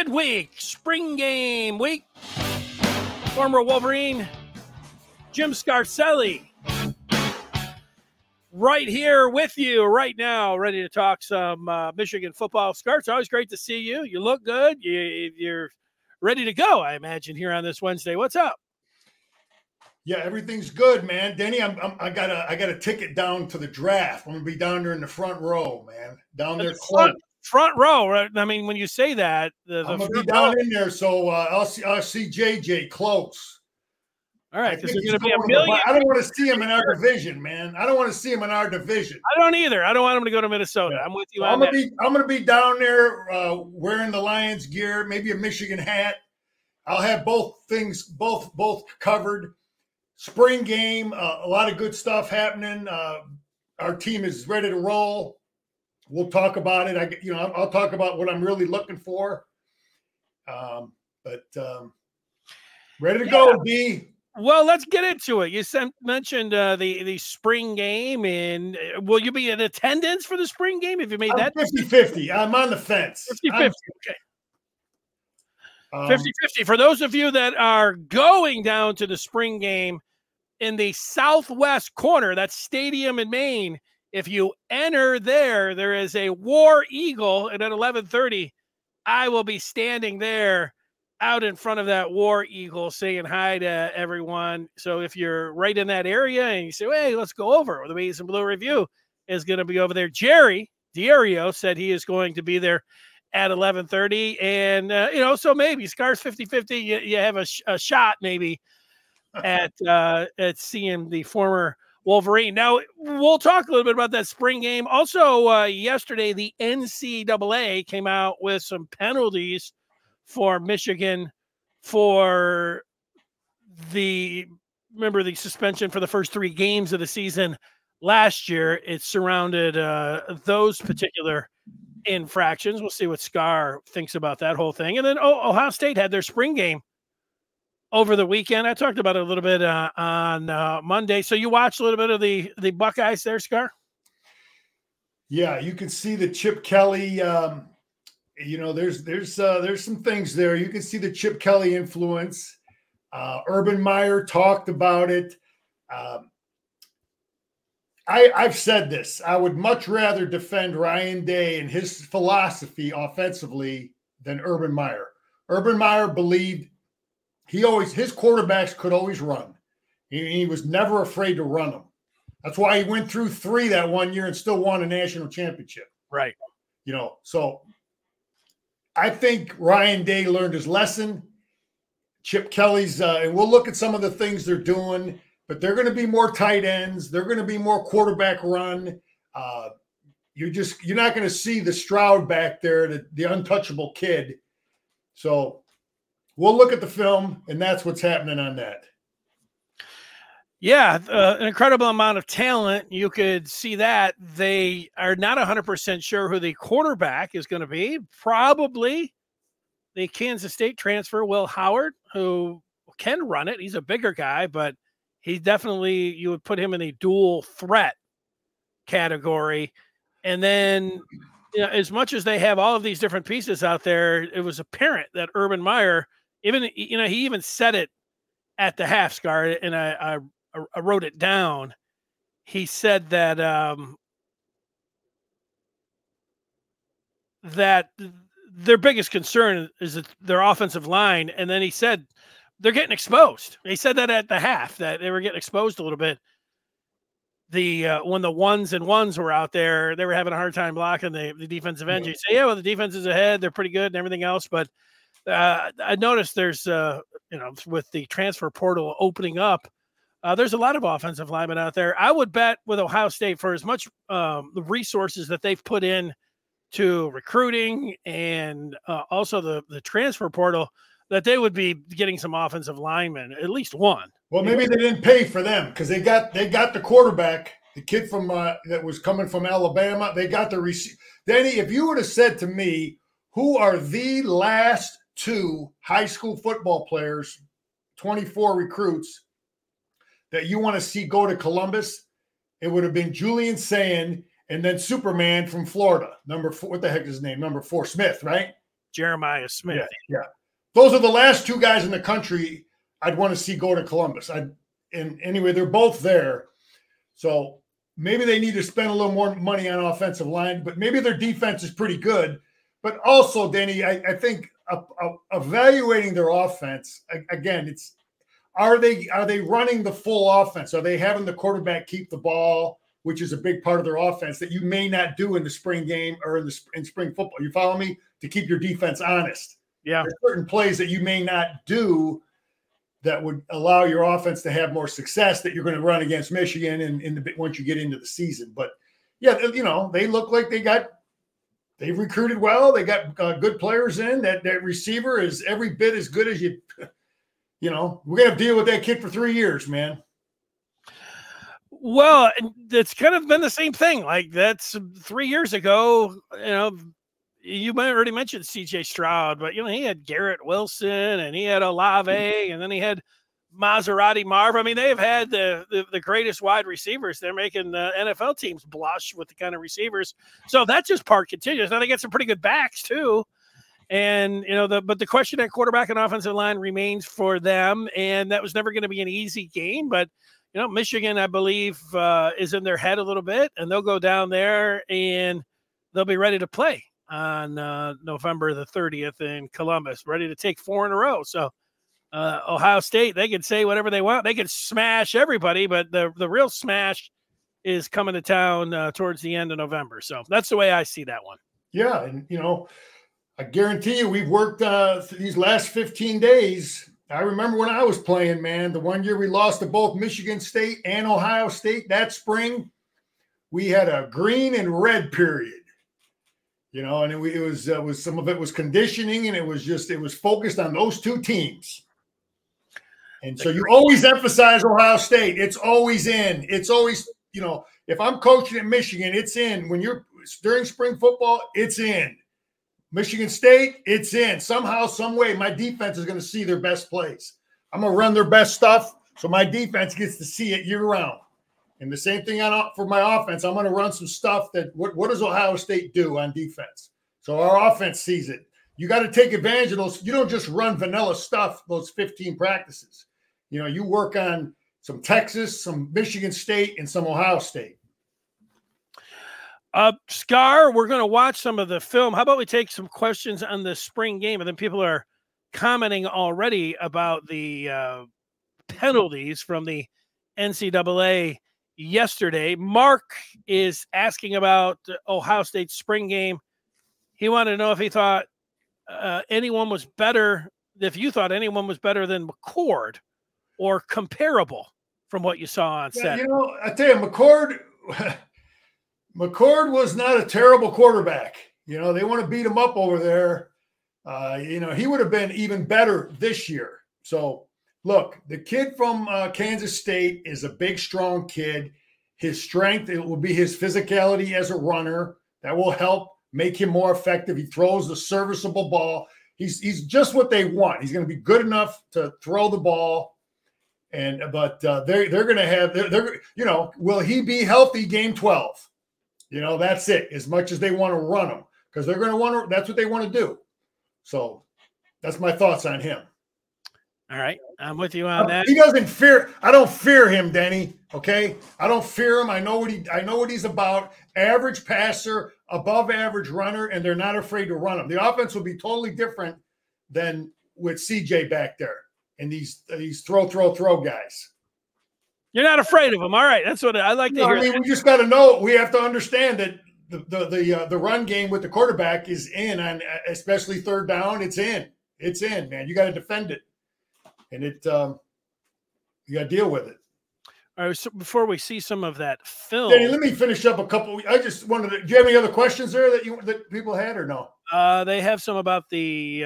midweek spring game week. Former Wolverine Jim Scarcelli right here with you right now, ready to talk some Michigan football. Scar, it's always great to see you. You look good. You're ready to go, I imagine, here on this Wednesday. What's up? Yeah, everything's good, man. Denny, I got a ticket down to the draft. I'm gonna be down there in the front row, man. Down there, front row. Right? I mean, when you say that, I'm gonna be down in there, so I'll see JJ close. All right, because there's going to be a million. I don't want to see him in our division, man. I don't want to see him in our division. I don't either. I don't want him to go to Minnesota. Yeah. I'm with you. I'm gonna be down there wearing the Lions gear, maybe a Michigan hat. I'll have both things, both covered. Spring game, a lot of good stuff happening. Our team is ready to roll. We'll talk about it. I'll talk about what I'm really looking for. But ready to go, D. Well, let's get into it. You mentioned the spring game, and will you be in attendance for the spring game? Have you made that? 50-50. I'm on the fence. 50-50. Okay. 50-50. For those of you that are going down to the spring game in the southwest corner, that stadium in Maine, if you enter there is a War Eagle, and at 11:30, I will be standing there out in front of that War Eagle saying hi to everyone. So if you're right in that area and you say, hey, let's go over, the Maize and Blue Review is going to be over there. Jerry D'Ario said he is going to be there at 11:30. And, so maybe Scars 50-50, you have a shot maybe at seeing the former Wolverine. Now, we'll talk a little bit about that spring game. Also, yesterday, the NCAA came out with some penalties for Michigan for the suspension for the first 3 games of the season last year. It surrounded those particular infractions. We'll see what Scar thinks about that whole thing. And then Ohio State had their spring game over the weekend. I talked about it a little bit on Monday. So you watched a little bit of the Buckeyes there, Scar? Yeah, you can see the Chip Kelly there's some things there. You can see the Chip Kelly influence. Urban Meyer talked about it. I've said this. I would much rather defend Ryan Day and his philosophy offensively than Urban Meyer. Urban Meyer believed his quarterbacks could always run. He was never afraid to run them. That's why he went through 3 that one year and still won a national championship. Right. So I think Ryan Day learned his lesson. Chip Kelly's, and we'll look at some of the things they're doing, but they're going to be more tight ends. They're going to be more quarterback run. You're not going to see the Stroud back there, the untouchable kid. So we'll look at the film, and that's what's happening on that. Yeah, an incredible amount of talent. You could see that. They are not 100% sure who the quarterback is going to be. Probably the Kansas State transfer, Will Howard, who can run it. He's a bigger guy, but he definitely, you would put him in a dual threat category. And then, as much as they have all of these different pieces out there, it was apparent that Urban Meyer, he even said it at the half, Scar, and I wrote it down. He said that that their biggest concern is that their offensive line, and then he said they're getting exposed. He said that at the half, that they were getting exposed a little bit. When the ones and ones were out there, they were having a hard time blocking the defensive end. You say, the defense is ahead, they're pretty good and everything else, but I noticed there's with the transfer portal opening up, there's a lot of offensive linemen out there. I would bet with Ohio State, for as much the resources that they've put in to recruiting and also the transfer portal, that they would be getting some offensive linemen, at least one. Well, maybe they didn't pay for them because they got the quarterback, the kid from that was coming from Alabama. They got the receiver. Danny, if you would have said to me, who are the last 2 high school football players, 24 recruits, that you want to see go to Columbus, it would have been Julian Sand and then Superman from Florida. Number 4, what the heck is his name? Number 4, Smith, right? Jeremiah Smith. Yeah. Those are the last two guys in the country I'd want to see go to Columbus. And anyway, they're both there. So maybe they need to spend a little more money on offensive line, but maybe their defense is pretty good. But also, Denny, I think evaluating their offense, again, it's are they running the full offense? Are they having the quarterback keep the ball, which is a big part of their offense that you may not do in the spring game or in spring football? You follow me? To keep your defense honest. Yeah. There's certain plays that you may not do that would allow your offense to have more success that you're going to run against Michigan and once you get into the season. But yeah, they look like they've recruited well. They got good players in. That receiver is every bit as good as we're going to deal with that kid for 3 years, man. Well, it's kind of been the same thing. Like that's 3 years ago, you might already mentioned CJ Stroud, but he had Garrett Wilson and he had Olave and then he had Maserati Marv. I mean, they've had the greatest wide receivers. They're making the NFL teams blush with the kind of receivers. So that just part continues. Now they get some pretty good backs too. And but the question at quarterback and offensive line remains for them. And that was never going to be an easy game, but Michigan, I believe, is in their head a little bit, and they'll go down there and they'll be ready to play on November the 30th in Columbus, ready to take 4 in a row. So Ohio State, they can say whatever they want. They can smash everybody, but the real smash is coming to town towards the end of November. So that's the way I see that one. Yeah, and, I guarantee you we've worked these last 15 days. I remember when I was playing, man, the one year we lost to both Michigan State and Ohio State that spring, we had a green and red period. And it was some of it was conditioning, and it was focused on those two teams. And so you always emphasize Ohio State. It's always in. It's always, if I'm coaching at Michigan, it's in. When you're during spring football, it's in. Michigan State, it's in. Somehow, some way, my defense is going to see their best plays. I'm going to run their best stuff, so my defense gets to see it year-round. And the same thing for my offense. I'm going to run some stuff that what does Ohio State do on defense? So our offense sees it. You got to take advantage of those. You don't just run vanilla stuff, those 15 practices. You work on some Texas, some Michigan State, and some Ohio State. Scar, we're going to watch some of the film. How about we take some questions on the spring game? And then people are commenting already about the penalties from the NCAA yesterday. Mark is asking about the Ohio State spring game. He wanted to know if he thought anyone was better, if you thought anyone was better than McCord or comparable from what you saw on set. I tell you, McCord was not a terrible quarterback. They want to beat him up over there. He would have been even better this year. So, look, the kid from Kansas State is a big, strong kid. His strength, it will be his physicality as a runner. That will help make him more effective. He throws the serviceable ball. He's just what they want. He's going to be good enough to throw the ball. But they're going to have, will he be healthy game 12? That's it. As much as they want to run him, because they're going to want to. That's what they want to do. So that's my thoughts on him. All right, I'm with you on that. He doesn't fear. I don't fear him, Denny. Okay, I don't fear him. I know what he's about. Average passer, above average runner, and they're not afraid to run him. The offense will be totally different than with CJ back there and these throw guys. You're not afraid of him. All right. That's what I like to hear. We just got to know. We have to understand that the run game with the quarterback is in, on especially third down. It's in. It's in, man. You got to defend it, and you got to deal with it. All right. So before we see some of that film, Danny, let me finish up a couple. I just wanted to. Do you have any other questions there that people had or no? They have some about the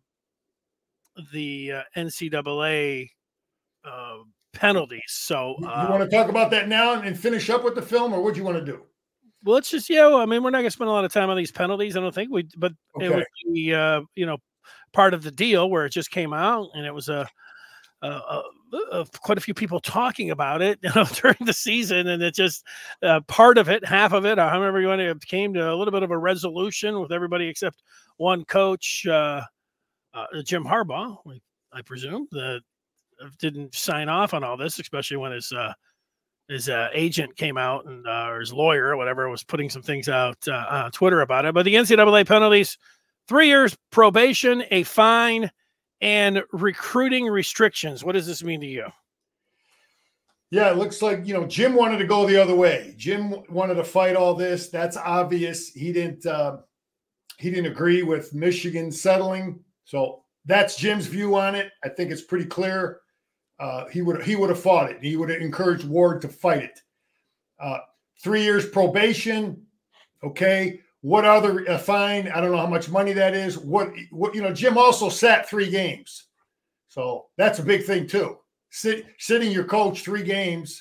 NCAA. Penalties. So you want to talk about that now and finish up with the film, or what do you want to do? Well, let's just we're not going to spend a lot of time on these penalties. I don't think but okay. It would be part of the deal where it just came out and it was a quite a few people talking about it, during the season, and it just part of it, half of it, however you want to, came to a little bit of a resolution with everybody except one coach, Jim Harbaugh, I presume, that didn't sign off on all this, especially when his agent came out and or his lawyer or whatever was putting some things out on Twitter about it. But the NCAA penalties: 3 years probation, a fine, and recruiting restrictions. What does this mean to you? Yeah, it looks like, Jim wanted to go the other way. Jim wanted to fight all this. That's obvious. He didn't agree with Michigan settling. So that's Jim's view on it. I think it's pretty clear. He would have fought it. He would have encouraged Ward to fight it. 3 years probation. Okay. What other fine? I don't know how much money that is. What Jim also sat 3 games. So that's a big thing too. Sitting your coach 3 games.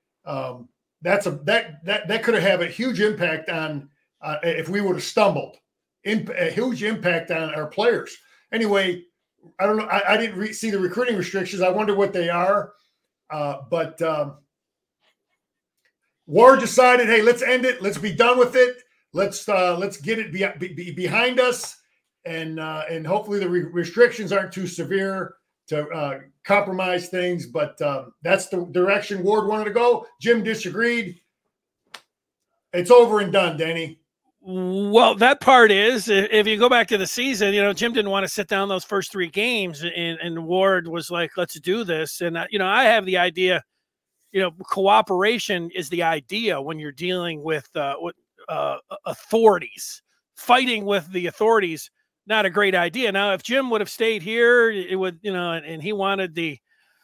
That could have had a huge impact on if we would have stumbled. A huge impact on our players. Anyway, I don't know. I didn't see the recruiting restrictions. I wonder what they are. But Ward decided, hey, let's end it. Let's be done with it. Let's get it behind us, and hopefully the restrictions aren't too severe to compromise things. But that's the direction Ward wanted to go. Jim disagreed. It's over and done, Danny. Well, that part is, if you go back to the season, Jim didn't want to sit down those first 3 games, and Ward was like, let's do this. And, I have the idea, cooperation is the idea when you're dealing with authorities. Fighting with the authorities, not a great idea. Now, if Jim would have stayed here, it would, and he wanted the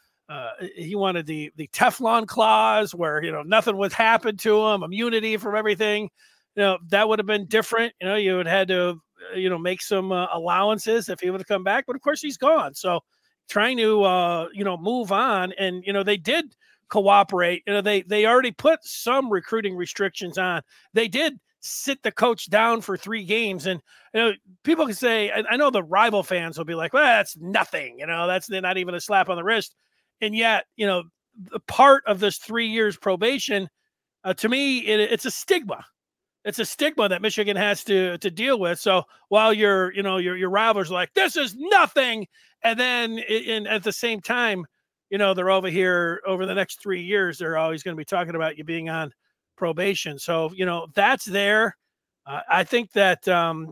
Teflon clause where, nothing would happen to him, immunity from everything. That would have been different. You would have had to, make some allowances if he would have come back. But of course, he's gone. So trying to, move on. And, they did cooperate. They already put some recruiting restrictions on. They did sit the coach down for 3 games. And, people can say, I know the rival fans will be like, well, that's nothing. That's not even a slap on the wrist. And yet, the part of this 3 years probation, to me, it's a stigma. It's a stigma that Michigan has to deal with. So while your rivals are like, this is nothing. And then at the same time, they're over here over the next 3 years, they're always going to be talking about you being on probation. So, that's there. I think that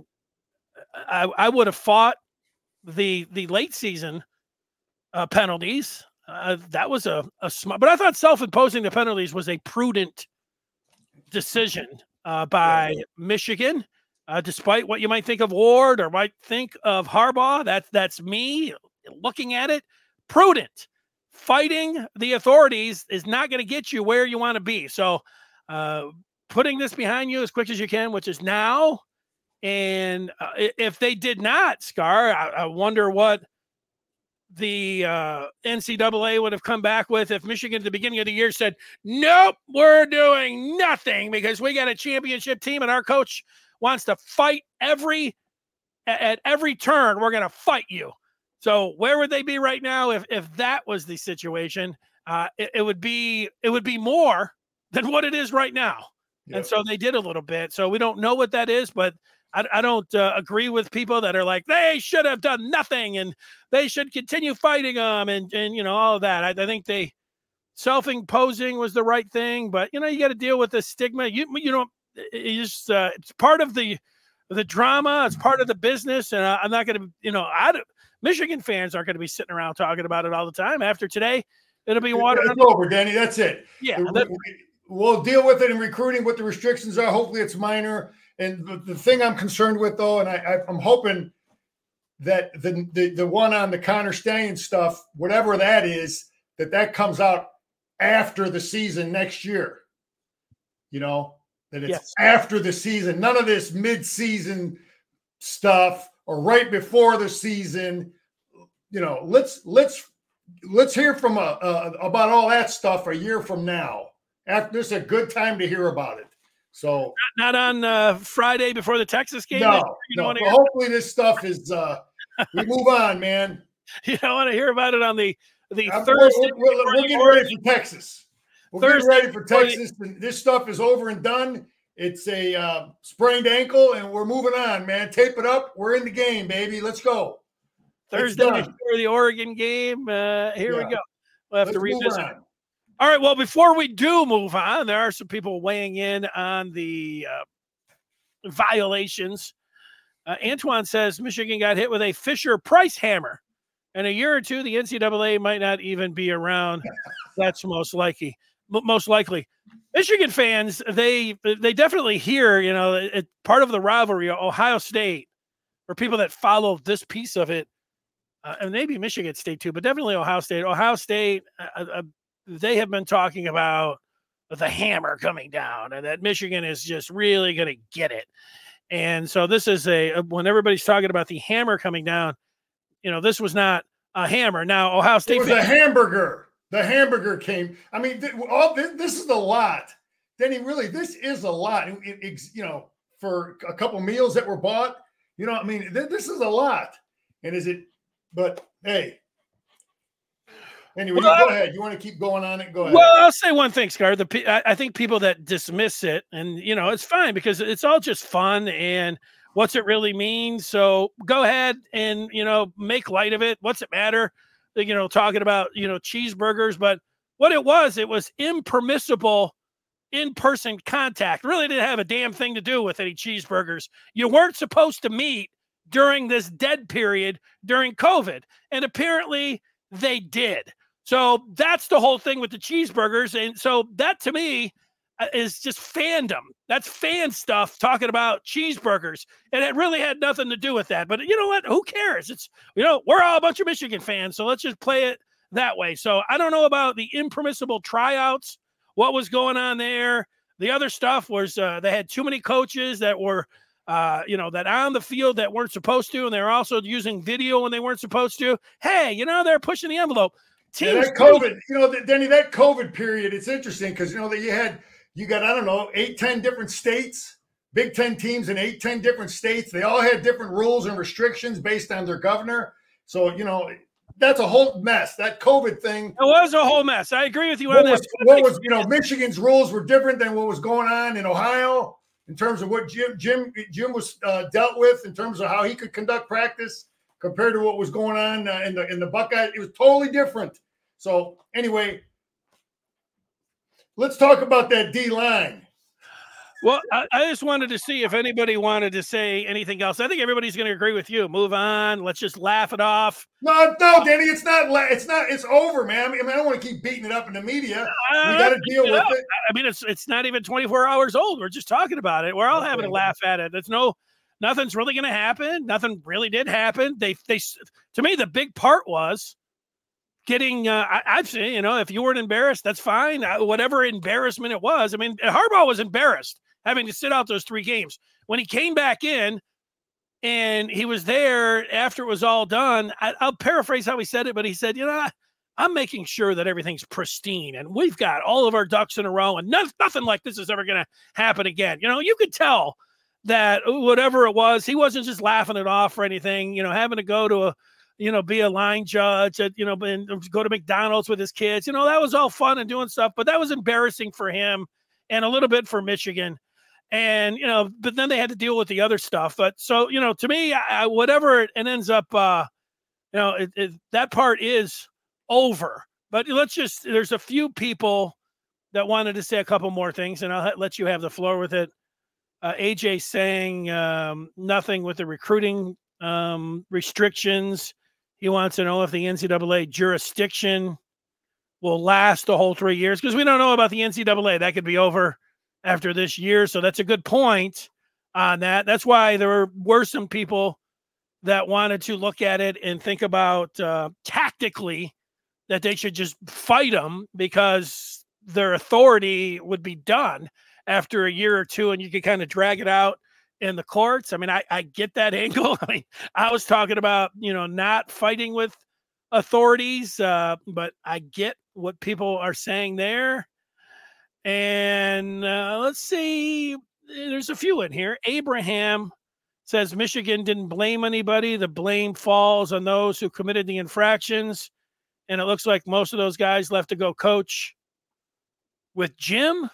I would have fought the late season penalties. That was a smart, but I thought self-imposing the penalties was a prudent decision by Michigan, despite what you might think of Ward or might think of Harbaugh. That's me looking at it. Prudent. Fighting the authorities is not going to get you where you want to be. So putting this behind you as quick as you can, which is now. And if they did not, Scar, I wonder what the NCAA would have come back with if Michigan at the beginning of the year said, nope, we're doing nothing because we got a championship team and our coach wants to fight at every turn. We're going to fight you. So where would they be right now if that was the situation? It would be more than what it is right now. Yep. And so they did a little bit. So we don't know what that is, but I don't agree with people that are like, they should have done nothing and they should continue fighting them and all of that. I think self-imposing was the right thing, but you got to deal with the stigma. It's part of the drama. It's part of the business. And I'm not going to, Michigan fans aren't going to be sitting around talking about it all the time. After today, it'll be water. It's over, Danny. That's it. Yeah. We'll deal with it in recruiting, what the restrictions are. Hopefully it's minor. And the thing I'm concerned with, though, and I'm hoping that the one on the Connor Stallion stuff, whatever that is, that comes out after the season next year. That it's after the season. None of this mid-season stuff or right before the season. Let's hear from about all that stuff a year from now. After this is a good time to hear about it. So not on Friday before the Texas game. No. But hopefully this stuff is we move on, man. You don't want to hear about it on the the We're, Thursday. we're getting ready for Texas. We're Thursday getting ready for Texas. And this stuff is over and done. It's a sprained ankle, and we're moving on, man. Tape it up. We're in the game, baby. Let's go. Thursday before the Oregon game. Here we go. We'll have to revisit it. All right. Well, before we do move on, there are some people weighing in on the violations. Antoine says Michigan got hit with a Fisher-Price hammer. In a year or two, the NCAA might not even be around. That's most likely. Michigan fans, they definitely hear, part of the rivalry, Ohio State, or people that follow this piece of it, and maybe Michigan State too, but definitely Ohio State. Ohio State, they have been talking about the hammer coming down and that Michigan is just really going to get it. And so this is when everybody's talking about the hammer coming down, this was not a hammer. Now, Ohio State. It was a hamburger. The hamburger came. I mean, this is a lot. Denny, really, this is a lot. For a couple meals that were bought, this is a lot. And but hey. Anyway, go ahead. You want to keep going on it? Go ahead. Well, I'll say one thing, Scar. I think people that dismiss it, and it's fine because it's all just fun and what's it really mean. So go ahead and make light of it. What's it matter? Talking about cheeseburgers, but what it was impermissible in-person contact. Really didn't have a damn thing to do with any cheeseburgers. You weren't supposed to meet during this dead period during COVID, and apparently they did. So that's the whole thing with the cheeseburgers. And so that to me is just fandom. That's fan stuff talking about cheeseburgers. And it really had nothing to do with that. But you know what? Who cares? It's, we're all a bunch of Michigan fans. So let's just play it that way. So I don't know about the impermissible tryouts, what was going on there. The other stuff was they had too many coaches that were, that on the field that weren't supposed to. And they were also using video when they weren't supposed to. Hey, they're pushing the envelope. That COVID, Denny, that COVID period, it's interesting because, you got, I don't know, 8-10 different states, Big Ten teams in 8-10 different states. They all had different rules and restrictions based on their governor. So, that's a whole mess. That COVID thing. It was a whole mess. I agree with you on that. Michigan's rules were different than what was going on in Ohio in terms of what Jim was dealt with in terms of how he could conduct practice compared to what was going on in the Buckeyes. It was totally different. So anyway, let's talk about that D-line. Well, I just wanted to see if anybody wanted to say anything else. I think everybody's going to agree with you. Move on. Let's just laugh it off. No, Danny, it's not. It's over, man. I don't want to keep beating it up in the media. We got to deal with it. I mean, it's not even 24 hours old. We're just talking about it. We're all having a laugh at it. Nothing's really going to happen. Nothing really did happen. They to me, the big part was getting, I'd say, if you weren't embarrassed, that's fine. Whatever embarrassment it was. I mean, Harbaugh was embarrassed having to sit out those 3 games. When he came back in and he was there after it was all done, I'll paraphrase how he said it, but he said, I'm making sure that everything's pristine and we've got all of our ducks in a row and nothing like this is ever going to happen again. You could tell that whatever it was, he wasn't just laughing it off or anything, having to go to be a line judge at, and go to McDonald's with his kids. That was all fun and doing stuff, but that was embarrassing for him and a little bit for Michigan. And, but then they had to deal with the other stuff. But so, to me, whatever it ends up, that part is over. But there's a few people that wanted to say a couple more things, and I'll let you have the floor with it. AJ saying nothing with the recruiting restrictions. He wants to know if the NCAA jurisdiction will last the whole 3 years because we don't know about the NCAA. That could be over after this year. So that's a good point on that. That's why there were some people that wanted to look at it and think about tactically that they should just fight them because their authority would be done after a year or two and you could kind of drag it out in the courts. I mean, I get that angle. I mean, I was talking about, not fighting with authorities, but I get what people are saying there. And let's see, there's a few in here. Abraham says Michigan didn't blame anybody. The blame falls on those who committed the infractions. and it looks like most of those guys left to go coach with Jim.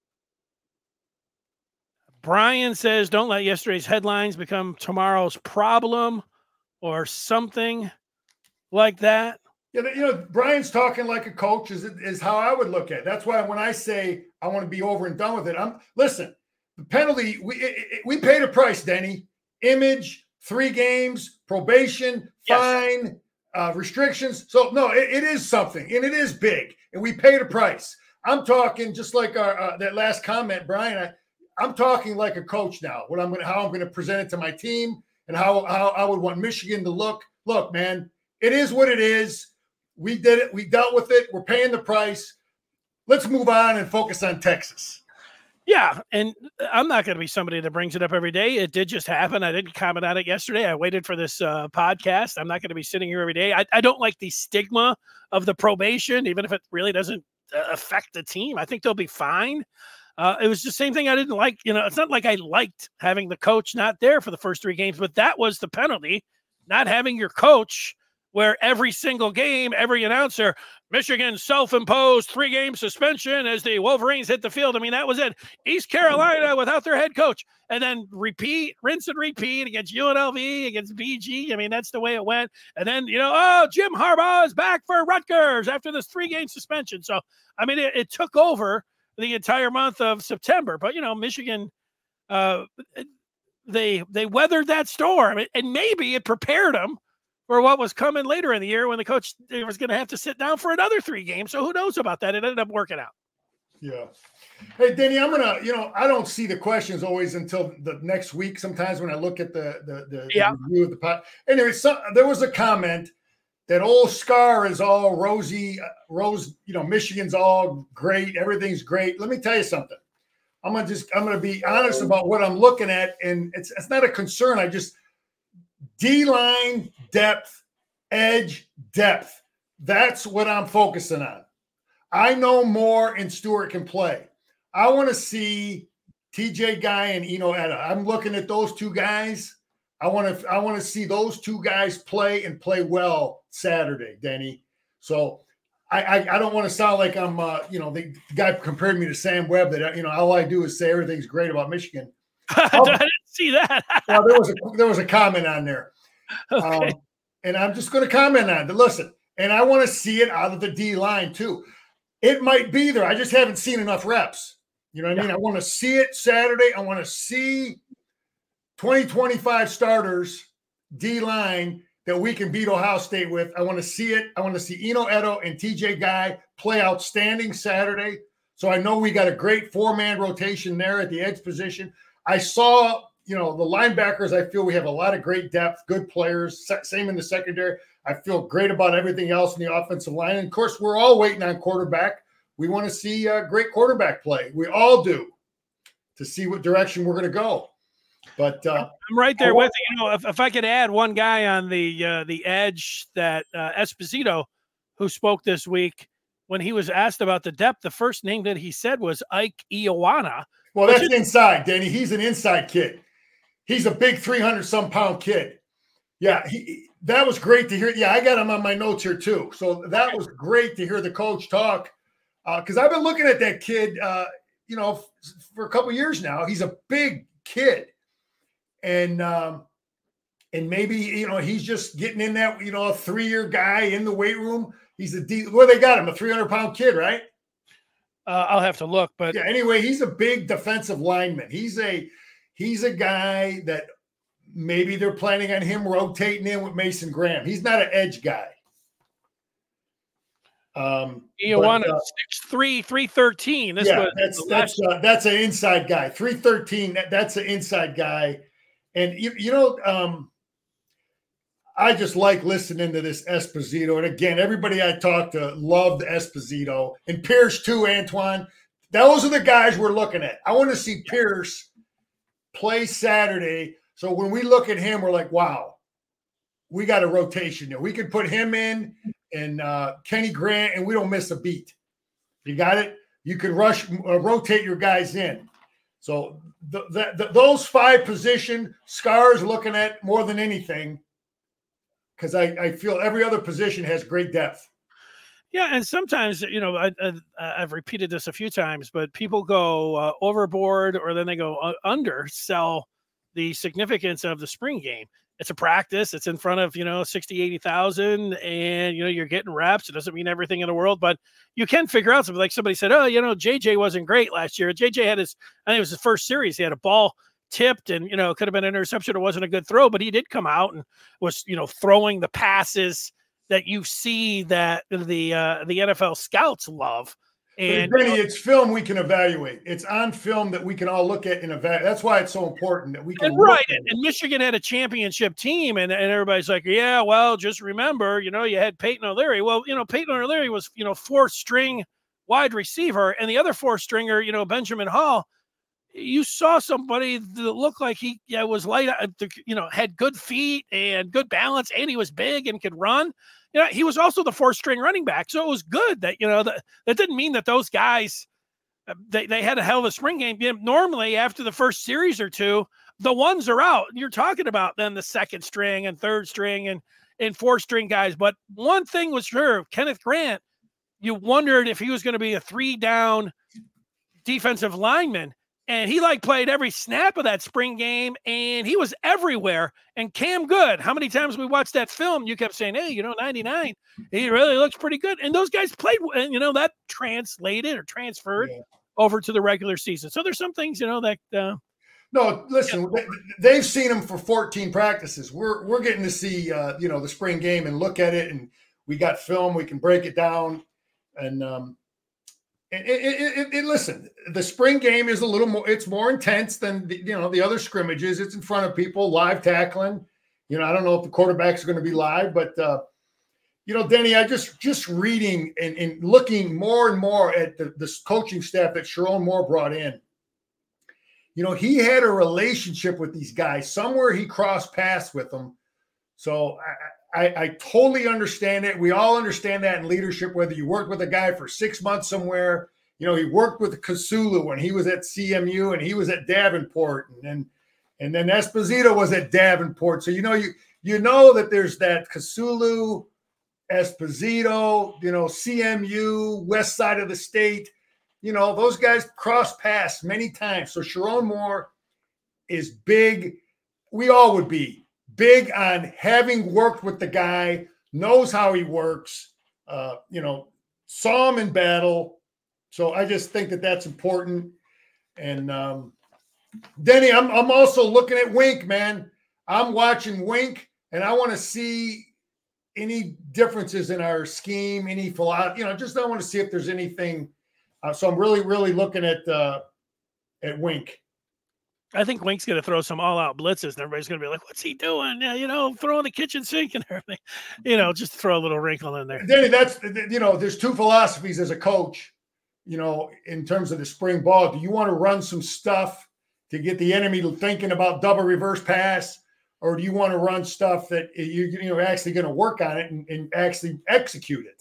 Brian says, don't let yesterday's headlines become tomorrow's problem or something like that. Yeah, Brian's talking like a coach is how I would look at it. That's why when I say I want to be over and done with it, listen, the penalty, we paid a price, Denny. Image, 3 games, probation, fine, restrictions. So, no, it is something, and it is big, and we paid a price. I'm talking just like that last comment, Brian, I'm talking like a coach now, how I'm going to present it to my team and how I would want Michigan to look. Look, man, it is what it is. We did it. We dealt with it. We're paying the price. Let's move on and focus on Texas. Yeah, and I'm not going to be somebody that brings it up every day. It did just happen. I didn't comment on it yesterday. I waited for this podcast. I'm not going to be sitting here every day. I don't like the stigma of the probation, even if it really doesn't affect the team. I think they'll be fine. It was the same thing I didn't like. It's not like I liked having the coach not there for the first 3 games, but that was the penalty, not having your coach, where every single game, every announcer, Michigan self-imposed 3-game suspension as the Wolverines hit the field. I mean, that was it. East Carolina without their head coach. And then rinse and repeat against UNLV, against BG. I mean, that's the way it went. And then, Jim Harbaugh is back for Rutgers after this 3-game suspension. So, I mean, it took over the entire month of September. But, Michigan, they weathered that storm. And maybe it prepared them for what was coming later in the year when the coach was going to have to sit down for another 3 games. So who knows about that? It ended up working out. Yeah. Hey, Denny, I'm going to, I don't see the questions always until the next week. Sometimes when I look at the review of the pod. Anyway, there was a comment that old Scar is all rosy, Michigan's all great. Everything's great. Let me tell you something. I'm going to be honest about what I'm looking at. And it's not a concern. D-line depth, edge depth. That's what I'm focusing on. I know Moore and Stewart can play. I want to see TJ Guy and Eno Etta. I'm looking at those 2 guys. I want to see those 2 guys play and play well Saturday, Denny. So I don't want to sound like I'm the guy compared me to Sam Webb that all I do is say everything's great about Michigan. I didn't see that. Well, there was a comment on there. Okay. And I'm just going to comment on it. Listen, and I want to see it out of the D line too. It might be there. I just haven't seen enough reps. You know what I mean? I want to see it Saturday. I want to see 2025 starters D line that we can beat Ohio State with. I want to see it. I want to see Eno Edo and TJ Guy play outstanding Saturday. So I know we got a great 4-man rotation there at the edge position. I saw, the linebackers, I feel we have a lot of great depth, good players, same in the secondary. I feel great about everything else in the offensive line. And, of course, we're all waiting on quarterback. We want to see great quarterback play. We all do, to see what direction we're going to go. But I'm right there with you. If I could add one guy on the edge, that Esposito, who spoke this week, when he was asked about the depth, the first name that he said was Ike Ioana. Well, that's inside, Danny. He's an inside kid. He's a big 300-some-pound kid. Yeah, that was great to hear. Yeah, I got him on my notes here too. So that was great to hear the coach talk, because I've been looking at that kid, for a couple of years now. He's a big kid, and maybe he's just getting in that a 3-year guy in the weight room. He's well, they got him, a 300-pound kid, right? I'll have to look, but yeah. Anyway, he's a big defensive lineman. He's a guy that maybe they're planning on him rotating in with Mason Graham. He's not an edge guy. Ioana 6'3", 313. That's an inside guy. 313. That's an inside guy, and I just like listening to this Esposito. And again, everybody I talked to loved Esposito, and Pierce too, Antoine. Those are the guys we're looking at. I want to see Pierce play Saturday. So when we look at him, we're like, wow, we got a rotation there. We could put him in and Kenny Grant, and we don't miss a beat. You got it? You can rotate your guys in. So those 5 position Scar's looking at more than anything, because I feel every other position has great depth. Yeah, and sometimes I've repeated this a few times, but people go overboard or then they go undersell the significance of the spring game. It's a practice. It's in front of 60, 80,000, and you're getting reps. It doesn't mean everything in the world, but you can figure out something. Like somebody said, oh, JJ wasn't great last year. JJ had I think it was his first series. He had a ball tipped, and it could have been an interception. It wasn't a good throw, but he did come out and was throwing the passes that you see that the NFL scouts love. And Benny, it's film we can evaluate. It's on film that we can all look at and evaluate. That's why it's so important that we can. And Michigan had a championship team, and everybody's like, yeah, well, just remember, you had Peyton O'Leary. Well, Peyton O'Leary was, fourth string wide receiver, and the other fourth stringer, Benjamin Hall. You saw somebody that looked like he was light, had good feet and good balance, and he was big and could run. He was also the fourth string running back. So it was good that, that didn't mean that those guys, they had a hell of a spring game. Normally after the first series or two, the ones are out. You're talking about then the second string and third string and fourth string guys. But one thing was sure, Kenneth Grant, you wondered if he was going to be a 3-down defensive lineman. And he played every snap of that spring game, and he was everywhere. And Cam Good, how many times we watched that film, you kept saying, hey, 99, he really looks pretty good. And those guys played, and that translated or transferred over to the regular season. So there's some things, that. No, listen, they've seen him for 14 practices. We're getting to see, the spring game and look at it, and we got film. We can break it down, and listen, the spring game is a little more, it's more intense than the other scrimmages. It's in front of people, live tackling. I don't know if the quarterback's going to be live, but Denny, I just reading and looking more and more at the coaching staff that Sharon Moore brought in. He had a relationship with these guys. Somewhere he crossed paths with them. So I totally understand it. We all understand that in leadership, whether you work with a guy for 6 months somewhere, he worked with Kasulu when he was at CMU and he was at Davenport, and then Esposito was at Davenport. So, you know that there's that Kasulu, Esposito, CMU, west side of the state, those guys cross paths many times. So Sharon Moore is big. We all would be big on having worked with the guy, knows how he works, saw him in battle. So I just think that that's important. And Denny, I'm also looking at Wink, man. I'm watching Wink, and I want to see any differences in our scheme, any philosophy. Just I want to see if there's anything. So I'm really, really looking at Wink. I think Wink's going to throw some all-out blitzes, and everybody's going to be like, what's he doing? Throwing the kitchen sink and everything. Just throw a little wrinkle in there. Danny, that's, there's two philosophies as a coach, in terms of the spring ball. Do you want to run some stuff to get the enemy thinking about double reverse pass, or do you want to run stuff that you're actually going to work on it and actually execute it?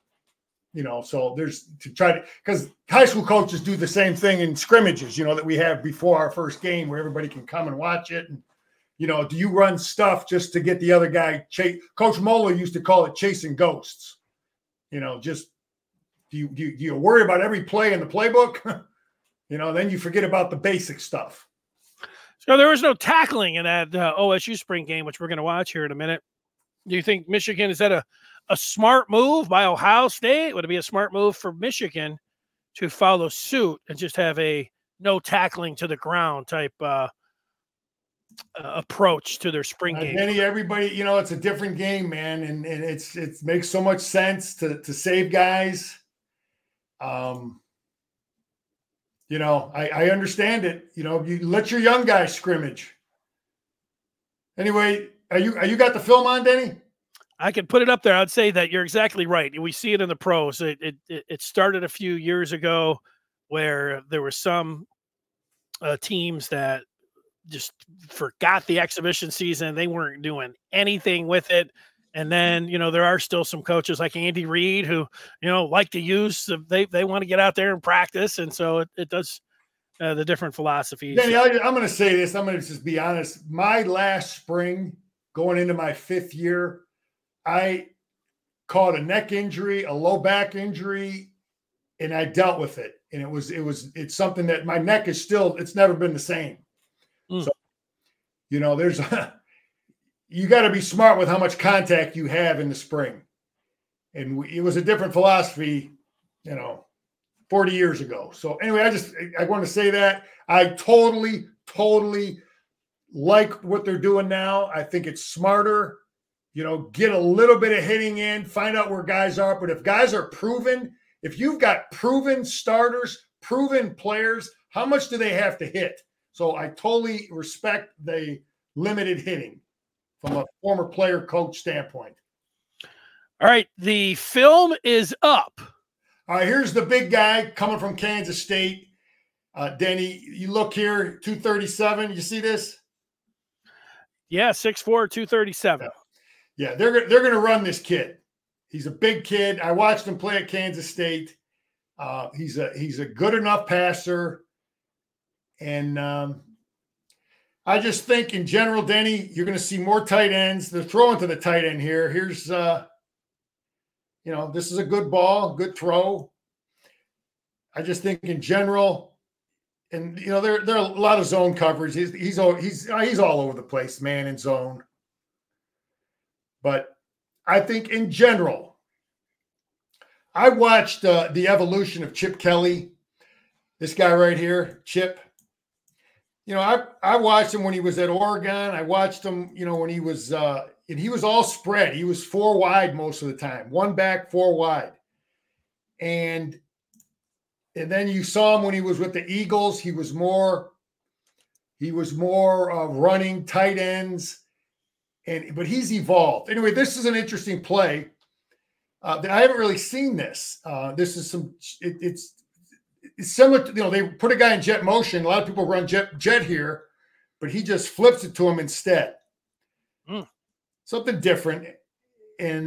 So there's to try to, because high school coaches do the same thing in scrimmages, that we have before our first game where everybody can come and watch it. And, do you run stuff just to get the other guy Coach Moeller used to call it chasing ghosts. Just do you worry about every play in the playbook? Then you forget about the basic stuff. So there was no tackling in that OSU spring game, which we're going to watch here in a minute. Do you think Michigan, is that a smart move by Ohio State? Would it be a smart move for Michigan to follow suit and just have a no tackling to the ground type approach to their spring game? Danny, everybody, it's a different game, man, and it makes so much sense to save guys. I understand it. You let your young guys scrimmage. Anyway, are you got the film on, Denny? I could put it up there. I'd say that you're exactly right. We see it in the pros. It started a few years ago where there were some teams that just forgot the exhibition season. They weren't doing anything with it. And then, there are still some coaches like Andy Reid who, like to use, they want to get out there and practice. And so it does the different philosophies. Danny, I'm going to say this. I'm going to just be honest. My last spring, going into my 5th year, caught a neck injury, a low back injury, and I dealt with it. And it's something that my neck is still, it's never been the same. So, you know, you got to be smart with how much contact you have in the spring. And it was a different philosophy, you know, 40 years ago. So anyway, I want to say that I totally like what they're doing now. I think it's smarter, you know, get a little bit of hitting in, find out where guys are. But if guys are proven, if you've got proven starters, proven players, how much do they have to hit? So I totally respect the limited hitting from a former player coach standpoint. All right. The film is up. All right. Here's the big guy coming from Kansas State. Denny, you look here, 237. You see this? Yeah, 6'4", 237. Yeah, they're going to run this kid. He's a big kid. I watched him play at Kansas State. He's a good enough passer. And I just think in general, Denny, you're going to see more tight ends. They're throwing to the tight end here. Here's, you know, this is a good ball, good throw. I just think in general, and you know, there are a lot of zone coverage. He's all over the place, man, in zone. But I think in general, I watched the evolution of Chip Kelly. This guy right here, Chip. You know, I watched him when he was at Oregon. I watched him, you know, when he was and he was all spread. He was 4 wide most of the time, 1 back, 4 wide. And then you saw him when he was with the Eagles. He was more running tight ends, but he's evolved. Anyway, this is an interesting play. I haven't really seen this. This is it's similar to, you know, they put a guy in jet motion. A lot of people run jet here, but he just flips it to him instead. Something different, and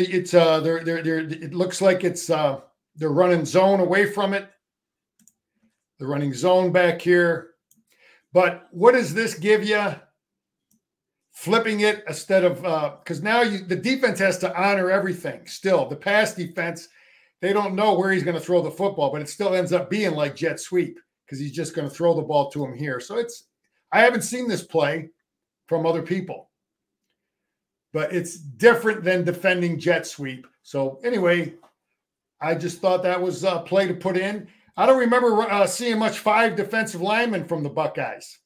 it looks like it's. They're running zone away from it. They're running zone back here. But what does this give you? Flipping it instead of because now the defense has to honor everything. Still, the pass defense, they don't know where he's going to throw the football, but it still ends up being like jet sweep because he's just going to throw the ball to him here. So I haven't seen this play from other people, but it's different than defending jet sweep. So anyway, I just thought that was a play to put in. I don't remember seeing much 5 defensive linemen from the Buckeyes.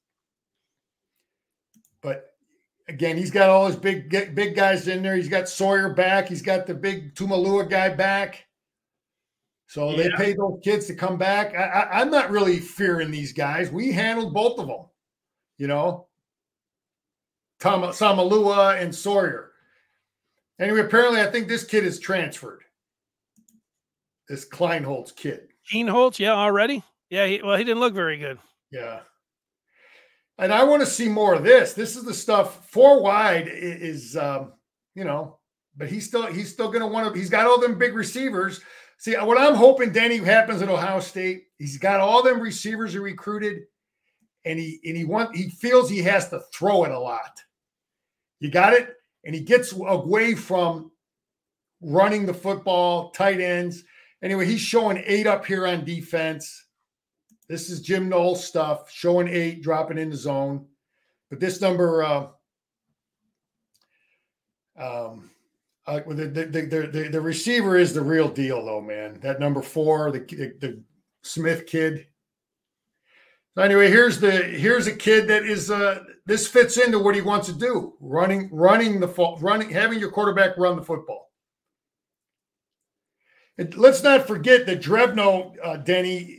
But again, he's got all his big guys in there. He's got Sawyer back. He's got the big Tumalua guy back. So they paid those kids to come back. I'm not really fearing these guys. We handled both of them, you know, Samalua and Sawyer. Anyway, apparently I think this kid is transferred. This Kleinholz kid. Kleinholz, yeah, already? Yeah, he didn't look very good. Yeah. And I want to see more of this. This is the stuff. 4 wide is, you know, but he's still going to want to. He's got all them big receivers. See, what I'm hoping, Denny, happens at Ohio State. He's got all them receivers he recruited, and he feels he has to throw it a lot. You got it, and he gets away from running the football, tight ends. Anyway, he's showing 8 up here on defense. This is Jim Knowles stuff, showing 8, dropping in the zone. But this number, the receiver is the real deal, though, man. That number 4, the Smith kid. So anyway, here's a kid that is this fits into what he wants to do: having your quarterback run the football. And let's not forget that Drevno, Denny.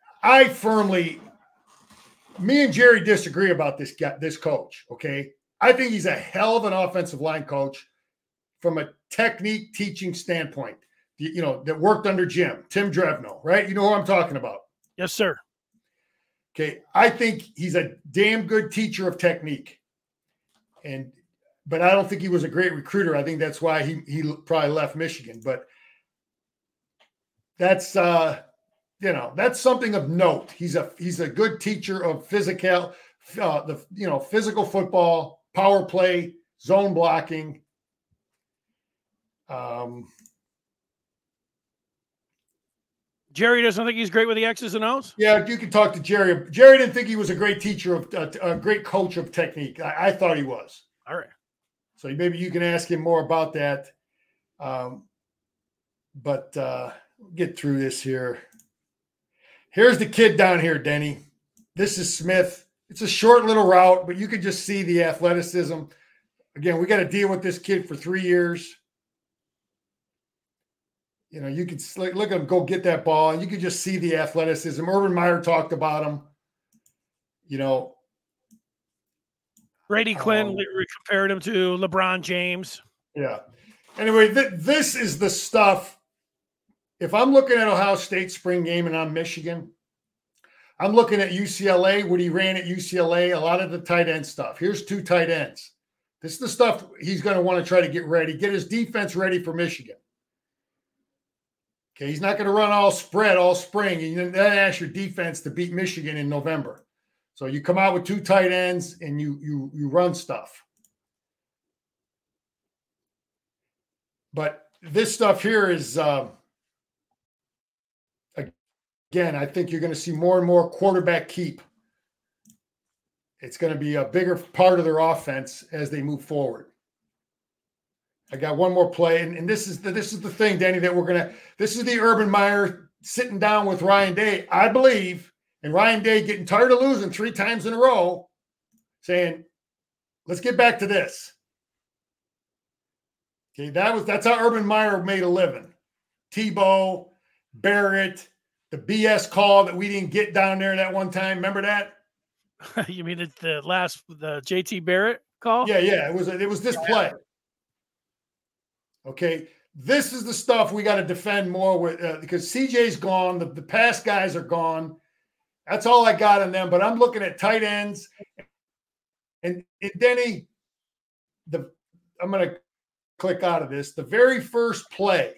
Me and Jerry disagree about this coach. Okay, I think he's a hell of an offensive line coach from a technique teaching standpoint. You know, that worked under Tim Drevno, right? You know who I'm talking about? Yes, sir. Okay, I think he's a damn good teacher of technique, but I don't think he was a great recruiter. I think that's why he probably left Michigan. But that's that's something of note. He's a good teacher of physical football, power play, zone blocking. Jerry doesn't think he's great with the X's and O's? Yeah, you can talk to Jerry. Jerry didn't think he was a great teacher of a great coach of technique. I thought he was. All right. So maybe you can ask him more about that. But get through this here. Here's the kid down here, Denny. This is Smith. It's a short little route, but you can just see the athleticism. Again, we got to deal with this kid for 3 years. You know, you can look at him go get that ball, and you can just see the athleticism. Urban Meyer talked about him. You know, Brady Quinn compared him to LeBron James. Yeah. Anyway, this is the stuff. If I'm looking at Ohio State spring game and I'm Michigan, I'm looking at UCLA, what he ran at UCLA, a lot of the tight end stuff. Here's 2 tight ends. This is the stuff he's going to want to try to get ready, get his defense ready for Michigan. Okay, he's not going to run all spread all spring, and then ask your defense to beat Michigan in November. So you come out with 2 tight ends and you run stuff. But this stuff here is, again, I think you're going to see more and more quarterback keep. It's going to be a bigger part of their offense as they move forward. I got one more play, and this is the thing, Danny, that this is the Urban Meyer sitting down with Ryan Day, I believe, and Ryan Day getting tired of losing 3 times in a row, saying, let's get back to this. Okay, that's how Urban Meyer made a living. Tebow, Barrett, the BS call that we didn't get down there that one time. Remember that? You mean the JT Barrett call? Yeah. It was this play. Okay, this is the stuff we got to defend more with because CJ's gone. The past guys are gone. That's all I got on them. But I'm looking at tight ends, and Denny, I'm going to click out of this. The very first play,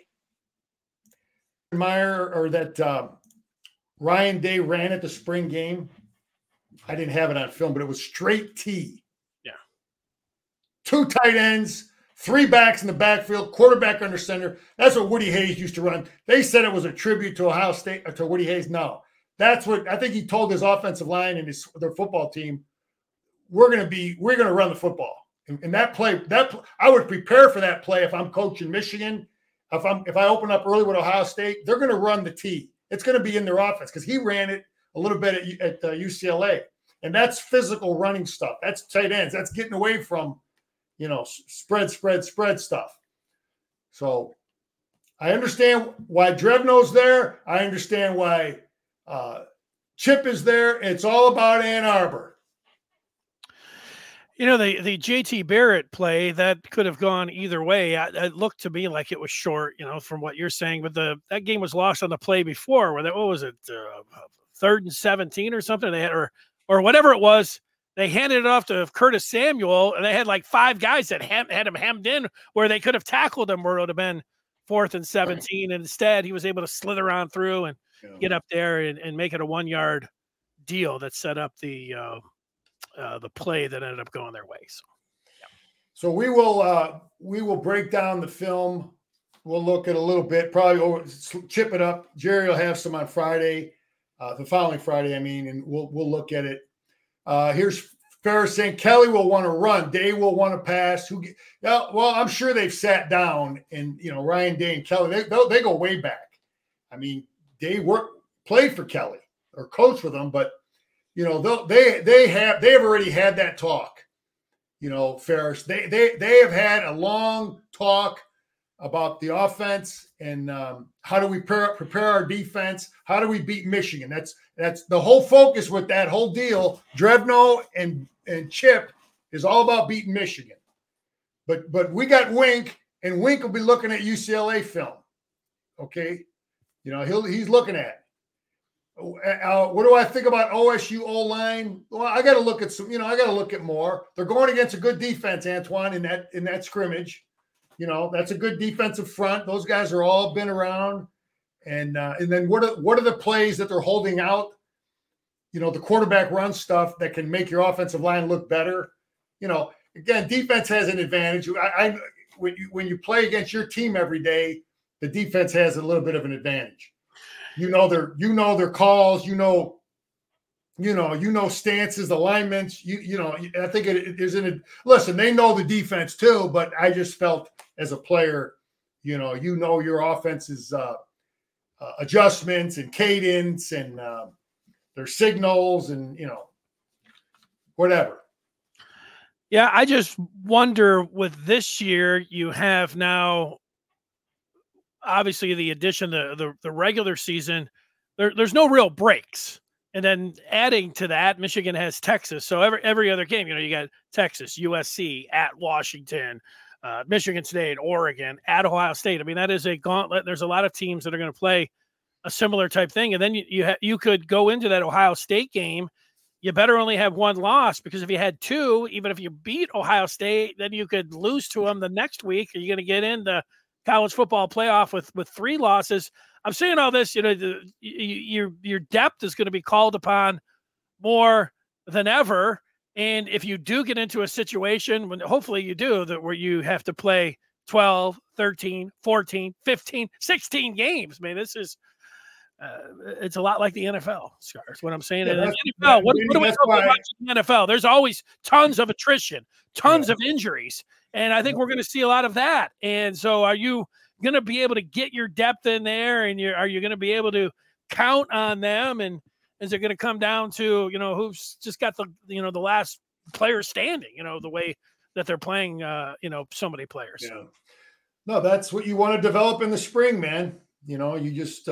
Meyer or that Ryan Day ran at the spring game. I didn't have it on film, but it was straight T. Yeah. 2 tight ends. 3 backs in the backfield, quarterback under center. That's what Woody Hayes used to run. They said it was a tribute to Ohio State or to Woody Hayes. No, that's what I think he told his offensive line and their football team. We're going to run the football. And that play, I would prepare for that play if I'm coaching Michigan. If I open up early with Ohio State, they're going to run the T. It's going to be in their offense because he ran it a little bit at UCLA, and that's physical running stuff. That's tight ends. That's getting away from, spread stuff. So I understand why Drevno's there. I understand why Chip is there. It's all about Ann Arbor. The JT Barrett play, that could have gone either way. It looked to me like it was short, from what you're saying. But that game was lost on the play before. What was it, 3rd and 17 or something? They had, or whatever it was. They handed it off to Curtis Samuel, and they had like 5 guys that had him hemmed in where they could have tackled him where it would have been 4th and 17. And instead, he was able to slither on through and get up there and make it a 1-yard deal that set up the play that ended up going their way. So we will break down the film. We'll look at a little bit, probably chip it up. Jerry will have some on Friday, the following Friday, and we'll look at it. Here's Ferris saying Kelly will want to run. Day will want to pass. Well, I'm sure they've sat down and, Ryan Day and Kelly, they go way back. Day played for Kelly or coached with him, but they have already had that talk. Ferris, they have had a long talk about the offense and how do we prepare our defense? How do we beat Michigan? That's the whole focus with that whole deal. Drevno and Chip is all about beating Michigan. But we got Wink, and Wink will be looking at UCLA film. Okay, he's looking at. What do I think about OSU O-line? Well, I got to look at some. I got to look at more. They're going against a good defense, Antoine, in that scrimmage. That's a good defensive front. Those guys are all been around. And then what are the plays that they're holding out? The quarterback run stuff that can make your offensive line look better. Again, defense has an advantage. When you play against your team every day, the defense has a little bit of an advantage. you know their calls, stances, alignments. I think it is in it. Listen, they know the defense too, but I just felt as a player, your offense's adjustments and cadence and their signals and whatever. Yeah, I just wonder with this year, you have now obviously the addition, the regular season, there's no real breaks. And then adding to that, Michigan has Texas. So every other game, you got Texas, USC, at Washington, Michigan State, Oregon, at Ohio State. I mean, that is a gauntlet. There's a lot of teams that are going to play a similar type thing. And then you could go into that Ohio State game. You better only have one loss, because if you had two, even if you beat Ohio State, then you could lose to them the next week. Are you going to get in the college football playoff with three losses? I'm saying all this, your depth is going to be called upon more than ever. And if you do get into a situation, when hopefully you do, where you have to play 12, 13, 14, 15, 16 games, man, this is it's a lot like the NFL. That's what I'm saying. Yeah, the NFL, what do we know about the NFL? There's always tons of attrition, tons of injuries. And I think we're going to see a lot of that. And so are you going to be able to get your depth in there, and are you going to be able to count on them? And is it going to come down to, who's just got the last player standing, the way that they're playing, so many players. Yeah. No, that's what you want to develop in the spring, man. You just,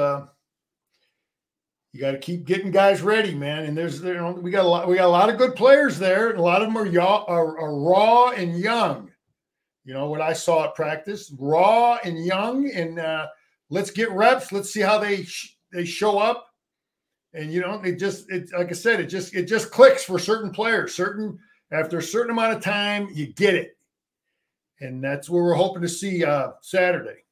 you got to keep getting guys ready, man. And we got a lot of good players there, and a lot of them are raw and young. What I saw at practice, raw and young, and let's get reps. Let's see how they show up. And like I said, it just clicks for certain players. After a certain amount of time, you get it, and that's what we're hoping to see Saturday.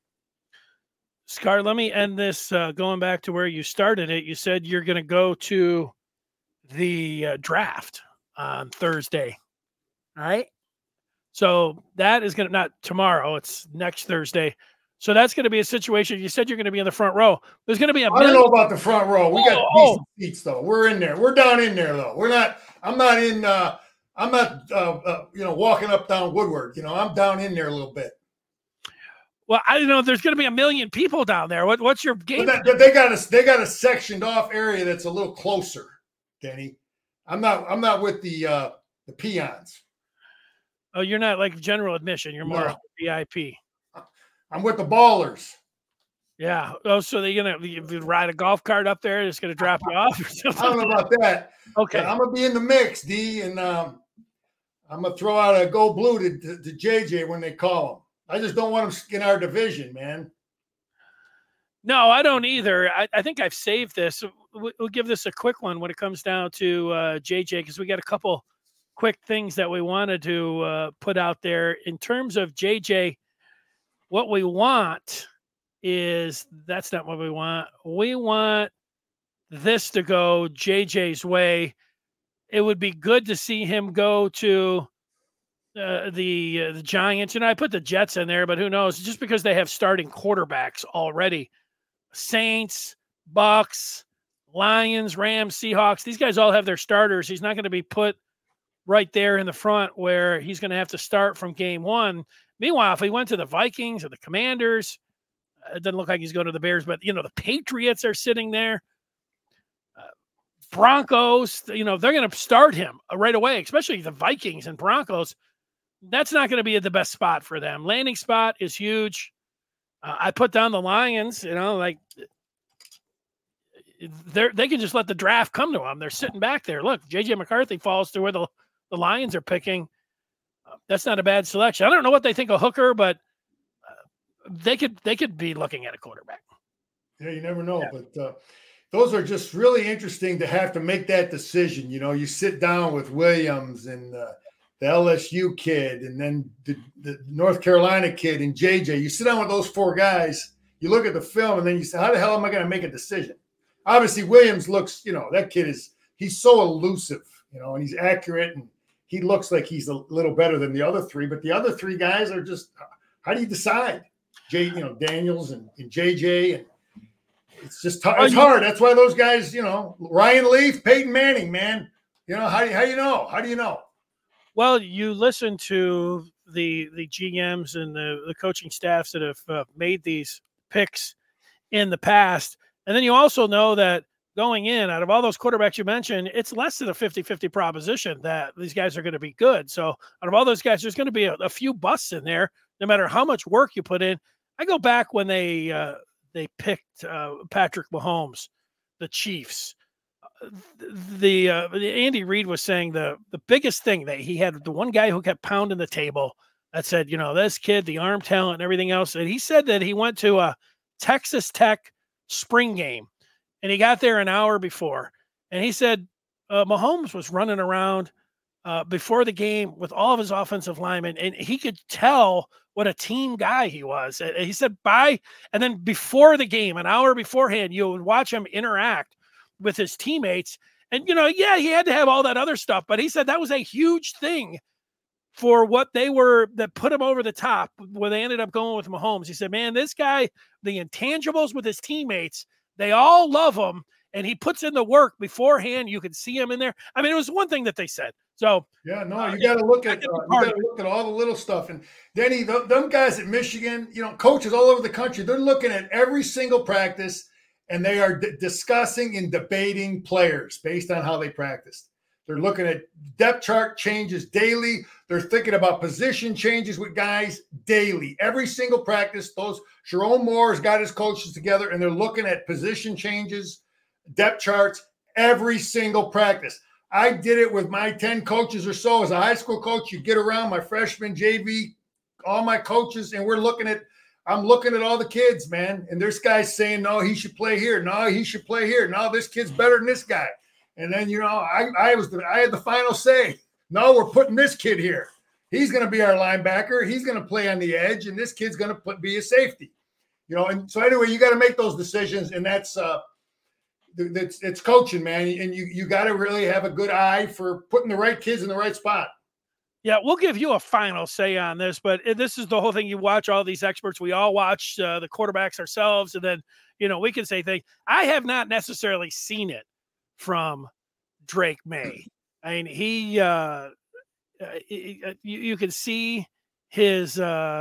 Scar, let me end this going back to where you started it. You said you're going to go to the draft on Thursday. All right. So that is going to, not tomorrow, it's next Thursday. So that's going to be a situation. You said you're going to be in the front row. There's going to be I don't know about the front row. We got decent seats though. We're in there. We're down in there though. I'm not walking up down Woodward. I'm down in there a little bit. Well, I don't know. There's going to be a million people down there. What's your game? But they got a sectioned off area that's a little closer, Denny. I'm not with the peons. Oh, you're not like general admission. You're more VIP. I'm with the ballers. Yeah. Oh, so they're gonna ride a golf cart up there? It's gonna drop you off or something? I don't know about that. Okay. But I'm gonna be in the mix, D, and I'm gonna throw out a go blue to JJ when they call him. I just don't want him in our division, man. No, I don't either. I think I've saved this. We'll give this a quick one when it comes down to JJ, because we got a couple quick things that we wanted to put out there in terms of JJ. What we want is that's not what we want. We want this to go JJ's way. It would be good to see him go to the Giants. I put the Jets in there, but who knows? Just because they have starting quarterbacks already. Saints, Bucks, Lions, Rams, Seahawks. These guys all have their starters. He's not going to be put right there in the front where he's going to have to start from game one. Meanwhile, if he went to the Vikings or the Commanders, it doesn't look like he's going to the Bears, but, the Patriots are sitting there. Broncos, they're going to start him right away, especially the Vikings and Broncos. That's not going to be the best spot for them. Landing spot is huge. I put down the Lions, they can just let the draft come to them. They're sitting back there. Look, J.J. McCarthy falls to where the Lions are picking. That's not a bad selection. I don't know what they think of Hooker, but they could be looking at a quarterback. Yeah, you never know. Yeah. But those are just really interesting to have to make that decision. You sit down with Williams and the LSU kid and then the North Carolina kid and JJ. You sit down with those four guys, you look at the film, and then you say, how the hell am I going to make a decision? Obviously, Williams looks, that kid he's so elusive, and he's accurate, and he looks like he's a little better than the other three. But the other three guys are just, how do you decide? Daniels and JJ. It's just it's hard. That's why those guys, Ryan Leaf, Peyton Manning, man. How do you know? How do you know? Well, you listen to the GMs and the coaching staffs that have made these picks in the past. And then you also know that going in, out of all those quarterbacks you mentioned, it's less than a 50-50 proposition that these guys are going to be good. So out of all those guys, there's going to be a few busts in there, no matter how much work you put in. I go back when they picked Patrick Mahomes, the Chiefs. The Andy Reid was saying the biggest thing that he had, the one guy who kept pounding the table that said, this kid, the arm talent and everything else. And he said that he went to a Texas Tech spring game and he got there an hour before. And he said Mahomes was running around before the game with all of his offensive linemen, and he could tell what a team guy he was. And he said and then before the game, an hour beforehand, you would watch him interact with his teammates. And, he had to have all that other stuff, but he said that was a huge thing for what that put him over the top where they ended up going with Mahomes. He said, man, this guy, the intangibles with his teammates, they all love him. And he puts in the work beforehand. You could see him in there. I mean, it was one thing that they said. So yeah, no, you got to look at all the little stuff. And Denny, them guys at Michigan, coaches all over the country, they're looking at every single practice, and they are discussing and debating players based on how they practiced. They're looking at depth chart changes daily. They're thinking about position changes with guys daily. Every single practice, Jerome Moore has got his coaches together, and they're looking at position changes, depth charts, every single practice. I did it with my 10 coaches or so as a high school coach. You get around my freshman, JV, all my coaches, and I'm looking at all the kids, man. And there's guys saying, no, he should play here. No, he should play here. No, this kid's better than this guy. And then, I had the final say. No, we're putting this kid here. He's going to be our linebacker. He's going to play on the edge, and this kid's going to be a safety. And so anyway, you got to make those decisions, and that's it's coaching, man. And you got to really have a good eye for putting the right kids in the right spot. Yeah, we'll give you a final say on this, but this is the whole thing. You watch all these experts. We all watch the quarterbacks ourselves, and then, we can say things. I have not necessarily seen it from Drake Maye. I mean, you can see his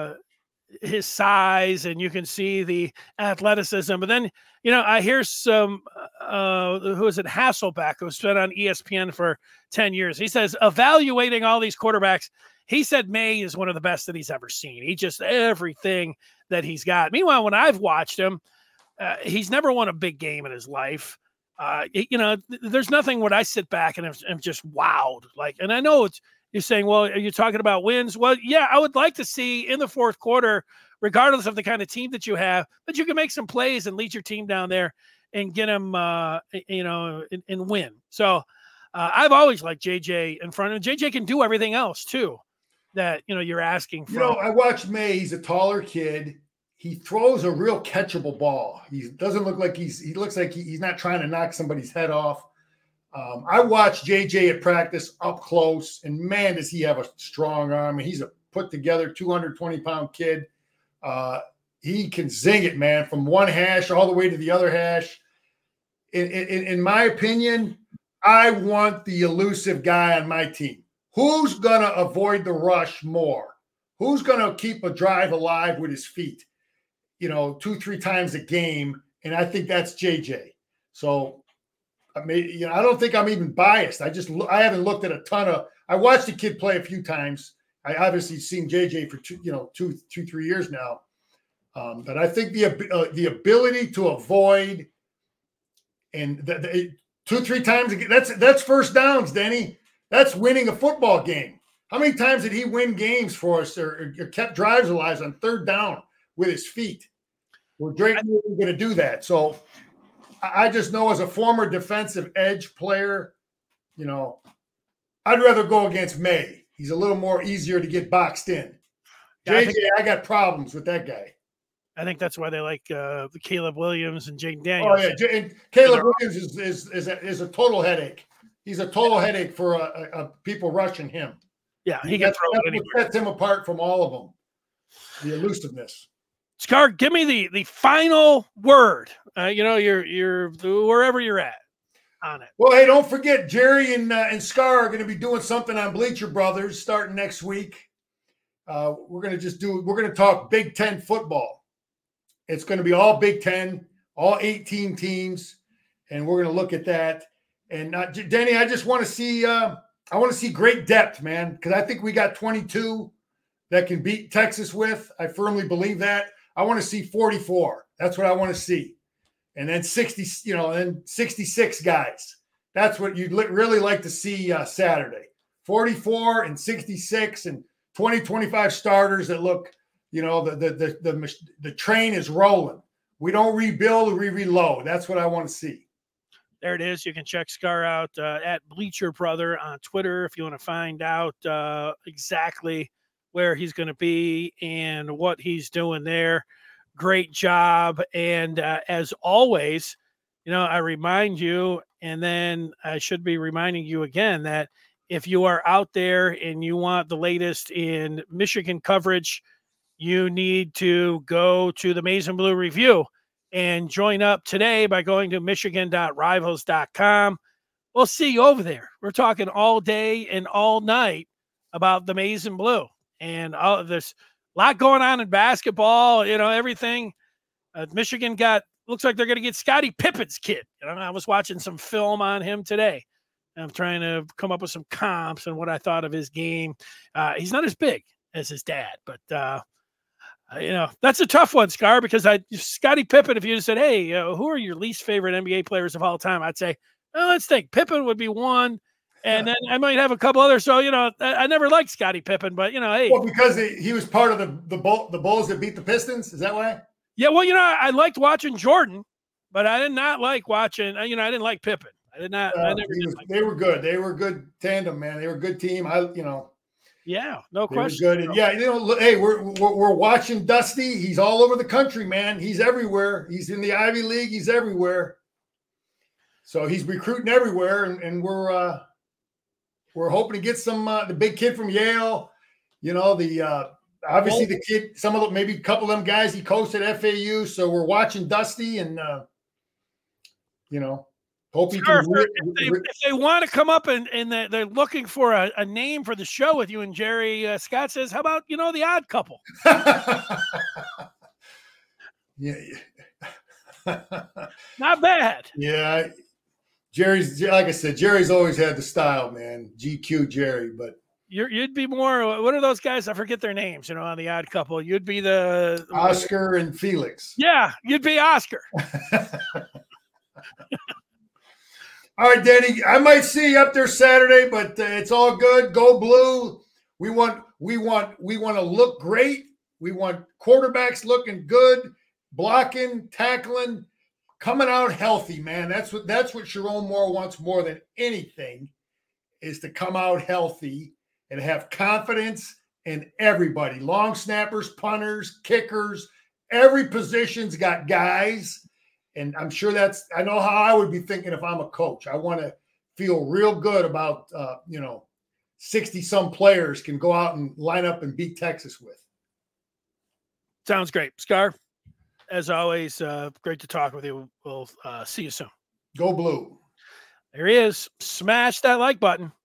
size, and you can see the athleticism. But then, I hear some, who is it, Hasselbeck, who's been on ESPN for 10 years. He says, evaluating all these quarterbacks, he said Maye is one of the best that he's ever seen. He just, everything that he's got. Meanwhile, when I've watched him, he's never won a big game in his life. There's nothing when I sit back and I'm just wowed. And I know you're saying, well, are you talking about wins? Well, yeah, I would like to see in the fourth quarter, regardless of the kind of team that you have, that you can make some plays and lead your team down there and get them, and win. So I've always liked JJ in front of JJ. Can do everything else too that, you're asking for. I watched Maye. He's a taller kid. He throws a real catchable ball. He doesn't look like he looks like he's not trying to knock somebody's head off. I watched JJ at practice up close, and man, does he have a strong arm. And he's a put together 220-pound kid. He can zing it, man, from one hash all the way to the other hash. In my opinion, I want the elusive guy on my team. Who's going to avoid the rush more? Who's going to keep a drive alive with his feet, 2-3 times a game? And I think that's JJ. So, I don't think I'm even biased. I haven't looked at a ton of – I watched the kid play a few times. I obviously seen JJ for 2-3 years now. But I think the ability to avoid and 2-3 times again, that's first downs, Denny. That's winning a football game. How many times did he win games for us or kept drives alive on third down with his feet? Well, Drake wasn't going to do that. So I just know as a former defensive edge player, I'd rather go against Maye. He's a little more easier to get boxed in. JJ, I got problems with that guy. I think that's why they like the Caleb Williams and Jaden Daniels. Oh yeah, and Caleb Williams is a total headache. He's a total headache for people rushing him. Yeah, he can throw it anywhere. What sets him apart from all of them. The elusiveness. Scar, give me the final word. You're wherever you're at on it. Well, hey, don't forget Jerry and Scar are going to be doing something on Bleacher Brothers starting next week. We're going to talk Big Ten football. It's going to be all Big Ten, all 18 teams, and we're going to look at that. And Denny, I just want to see great depth, man, because I think we got 22 that can beat Texas with. I firmly believe that. I want to see 44. That's what I want to see. And then 60, and 66 guys. That's what you'd really like to see Saturday. 44 and 66 and 20, 25 starters that look, the train is rolling. We don't rebuild, we reload. That's what I want to see. There it is. You can check Scar out at Bleacher Brother on Twitter if you want to find out exactly where he's going to be and what he's doing there. Great job. And as always, I remind you, and then I should be reminding you again, that if you are out there and you want the latest in Michigan coverage, you need to go to the Maize and Blue Review and join up today by going to michigan.rivals.com. We'll see you over there. We're talking all day and all night about the Maize and Blue. And there's a lot going on in basketball, everything. Michigan looks like they're going to get Scottie Pippen's kid. I was watching some film on him today. I'm trying to come up with some comps and what I thought of his game. He's not as big as his dad, but that's a tough one, Scar, because Scottie Pippen, if you just said, hey, who are your least favorite NBA players of all time? I'd say, let's think. Pippen would be one. And then I might have a couple others. So, I never liked Scottie Pippen, but, hey. Well, because he was part of the Bulls that beat the Pistons. Is that why? Yeah, well, I liked watching Jordan, but I did not like watching, I didn't like Pippen. I did not. They were good. They were a good tandem, man. They were a good team. Yeah, no question. Good. And hey, we're watching Dusty. He's all over the country, man. He's everywhere. He's in the Ivy League. He's everywhere. So he's recruiting everywhere, and we're hoping to get some the big kid from Yale. Obviously the kid, maybe a couple of them guys he coached at FAU. So we're watching Dusty, and hope he can. If they want to come up and they're looking for a name for the show with you and Jerry, Scott says, how about the Odd Couple? Yeah. Not bad. Yeah. Jerry's, like I said, Jerry's always had the style, man. GQ Jerry, but you'd be more. What are those guys? I forget their names. On the Odd Couple, you'd be the Oscar and Felix. Yeah, you'd be Oscar. All right, Danny. I might see you up there Saturday, but it's all good. Go Blue. We want to look great. We want quarterbacks looking good, blocking, tackling, coming out healthy, man. That's what Sharon Moore wants more than anything, is to come out healthy and have confidence in everybody. Long snappers, punters, kickers, every position's got guys. And I'm sure I know how I would be thinking if I'm a coach. I want to feel real good about, 60-some players can go out and line up and beat Texas with. Sounds great. Scar, as always, great to talk with you. We'll see you soon. Go Blue. There he is. Smash that like button.